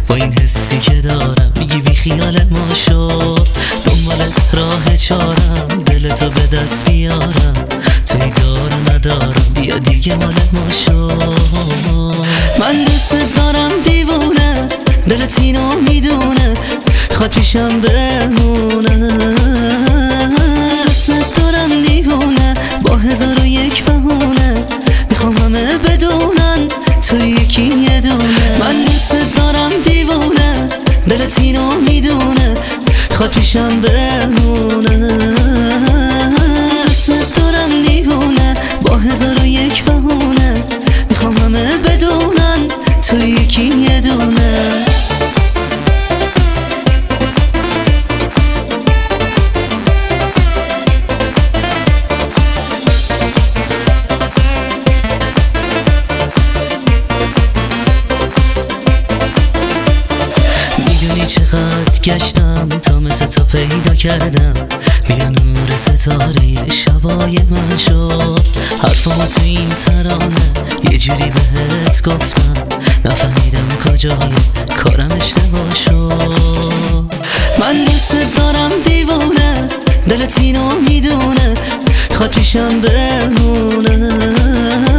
با این حسی که دارم میگی بی خیال ما شو، دنبال راه چارم دلتو به دست بیارم، توی دار ندارم بیا دیگه مال ما شو. من دوست دارم دیوونه، دلت اینو میدونه، خواد پیشم بمونه. دوست دارم دیوونه با 1001 بهونه، میخوام همه بدونن تو یکی یه دونه. من دوست دارم دیوونه، دلت اینو میدونه، خواد پیشم بمونه. دوست دارم دیوونه با 1001 بهونه، میخوام همه بدونن تو یکی یه دونه. چقدر گشتم تا مثل تو پیدا کردم، بیا نور ستاره شبای من شد. حرفمو تو این ترانه یه جوری بهت گفتم، نفهمیدم کجای کارم اشتباه شد. من دوست دارم دیوونه، دلت اینو میدونه، خواد پیشم بمونه.